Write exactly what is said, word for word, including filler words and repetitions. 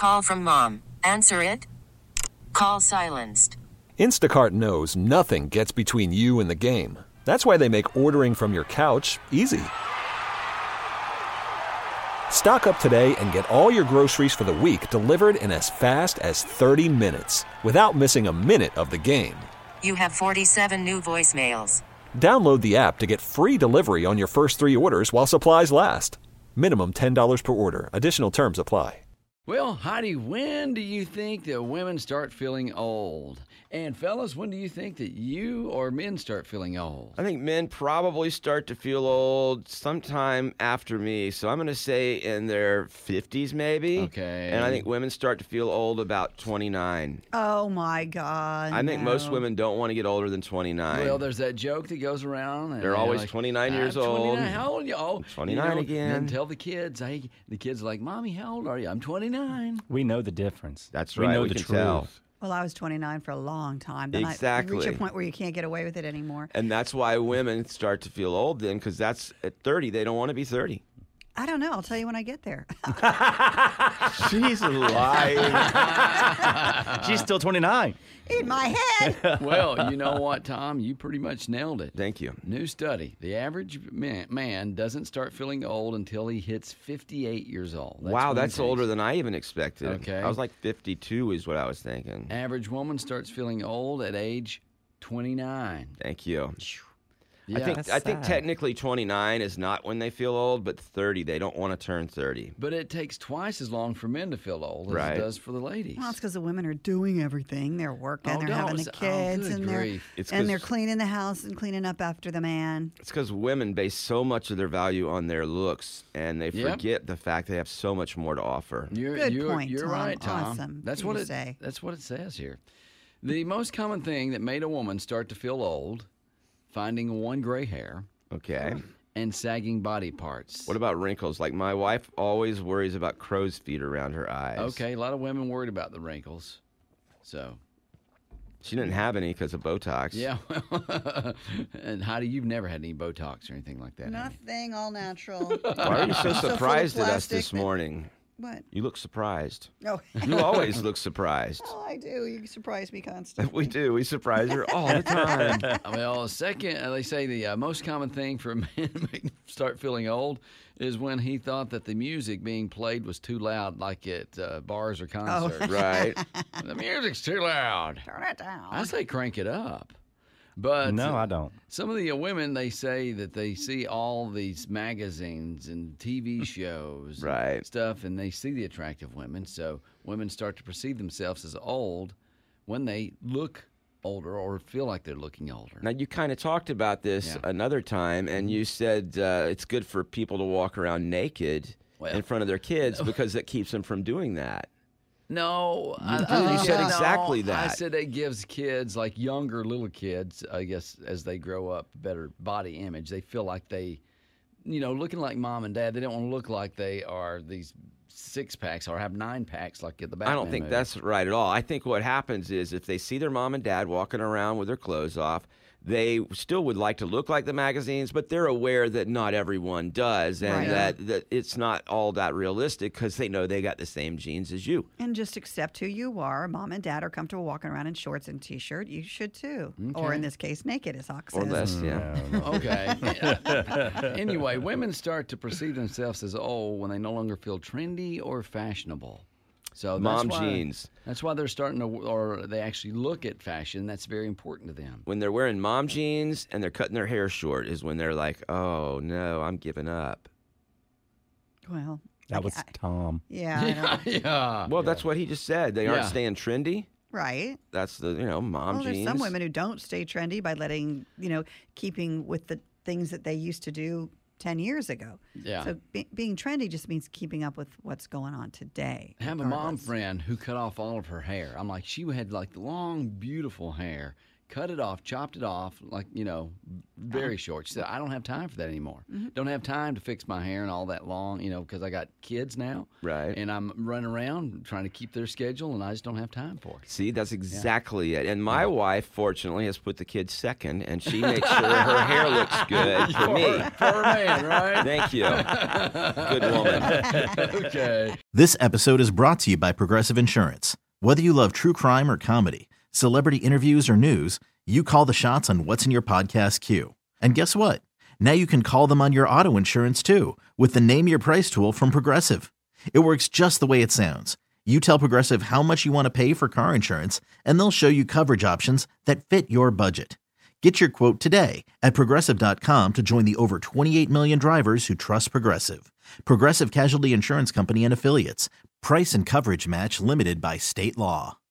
Call from mom. Answer it. Call silenced. Instacart knows nothing gets between you and the game. That's why they make ordering from your couch easy. Stock up today and get all your groceries for the week delivered in as fast as thirty minutes without missing a minute of the game. You have forty-seven new voicemails. Download the app to get free delivery on your first three orders while supplies last. Minimum ten dollars per order. Additional terms apply. Well, Heidi, when do you think that women start feeling old? And fellas, when do you think that you or men start feeling old? I think men probably start to feel old sometime after me. So I'm going to say in their fifties maybe. Okay. And I think women start to feel old about twenty-nine. Oh, my God. I think no. most women don't want to get older than twenty-nine. Well, there's that joke that goes around. And They're always like, twenty-nine years I'm old. twenty-nine. How old are you? Oh, twenty-nine you know, again. And tell the kids. Hey, the kids are like, Mommy, how old are you? I'm twenty-nine. We know the difference. That's we right. know We the can truth. tell. Well, I was twenty-nine for a long time. Then Exactly. I reach a point where you can't get away with it anymore. And that's why women start to feel old then, because that's at thirty. They don't want to be thirty. I don't know. I'll tell you when I get there. She's lying. She's still twenty-nine. In my head. Well, you know what, Tom? You pretty much nailed it. Thank you. New study. The average man, man doesn't start feeling old until he hits fifty-eight years old. That's Wow, when that's it older takes. than I even expected. Okay. I was like fifty-two is what I was thinking. Average woman starts feeling old at age twenty-nine. Thank you. Yeah. I think That's I think sad. technically twenty-nine is not when they feel old, but thirty, they don't want to turn thirty. But it takes twice as long for men to feel old as Right. it does for the ladies. Well, it's because the women are doing everything. They're working, Oh, they're don't having the say- oh, kids, good and they're grief. It's and they're 'cause- cleaning the house and cleaning up after the man. It's because women base so much of their value on their looks, and they Yep. forget the fact they have so much more to offer. You're, Good you're, point, You're Tom. right, Tom. Awesome That's for what you it to say. That's what it says here. The most common thing that made a woman start to feel old: finding one gray hair Okay. and sagging body parts. What about wrinkles? Like my wife always worries about crow's feet around her eyes. Okay, a lot of women worried about the wrinkles. So, She didn't have any because of Botox. yeah. And Heidi, you've never had any Botox or anything like that, have you? Nothing, all natural. Why are you so So full of surprised at us plastic this that- morning? What? You look surprised. Oh, You always look surprised. oh, I do. You surprise me constantly. We do. We surprise her all the time. Well, second, uh, they say the uh, most common thing for a man to make- start feeling old is when he thought that the music being played was too loud, like at uh, bars or concerts. Right. The music's too loud. Turn it down. I say crank it up. But No, I don't. some of the uh, women, they say that they see all these magazines and T V shows and Right. stuff, and they see the attractive women. So women start to perceive themselves as old when they look older or feel like they're looking older. Now, you kind of talked about this Yeah. another time, and you said uh, it's good for people to walk around naked Well, in front of their kids because it keeps them from doing that. No, I, did. I- You said no, exactly I that. said it gives kids, like younger little kids, I guess, as they grow up, better body image. They feel like they, you know, looking like mom and dad. They don't want to look like they are these six packs or have nine packs like at the Batman I don't think movie. that's right at all. I think what happens is if they see their mom and dad walking around with their clothes off, they still would like to look like the magazines, but they're aware that not everyone does, and Right. that, that it's not all that realistic because they know they got the same genes as you. And just accept who you are. Mom and dad are comfortable walking around in shorts and t-shirt. You should too. Or Okay. in this case, naked, as Hawk Or says. less, yeah. Okay. Anyway, women start to perceive themselves as old when they no longer feel trendy or fashionable. So that's Mom why, jeans. That's why they're starting to, or they actually look at fashion. That's very important to them. When they're wearing mom jeans and they're cutting their hair short is when they're like, oh, no, I'm giving up. Well, That I- was I- Tom. yeah, I know. yeah. Well, that's what he just said. They Yeah. aren't staying trendy. right. That's the, you know, mom Well, jeans. there's some women who don't stay trendy by letting, you know, keeping with the things that they used to do ten years ago. Yeah. So be, being trendy just means keeping up with what's going on today. I have a mom regardless. friend who cut off all of her hair. I'm like, she had like long, beautiful hair, cut it off, chopped it off, like, you know, very short. She said, I don't have time for that anymore. Mm-hmm. Don't have time to fix my hair and all that long, you know, because I got kids now. Right. And I'm running around trying to keep their schedule, and I just don't have time for it. See, that's exactly it. And my wife, fortunately, has put the kids second, and she makes sure her hair looks good for me. Poor man, right? Thank you. Good woman. Okay. This episode is brought to you by Progressive Insurance. Whether you love true crime or comedy, celebrity interviews or news, you call the shots on what's in your podcast queue. And guess what? Now you can call them on your auto insurance too with the Name Your Price tool from Progressive. It works just the way it sounds. You tell Progressive how much you want to pay for car insurance, and they'll show you coverage options that fit your budget. Get your quote today at Progressive dot com to join the over twenty-eight million drivers who trust Progressive. Progressive Casualty Insurance Company and Affiliates. Price and coverage match limited by state law.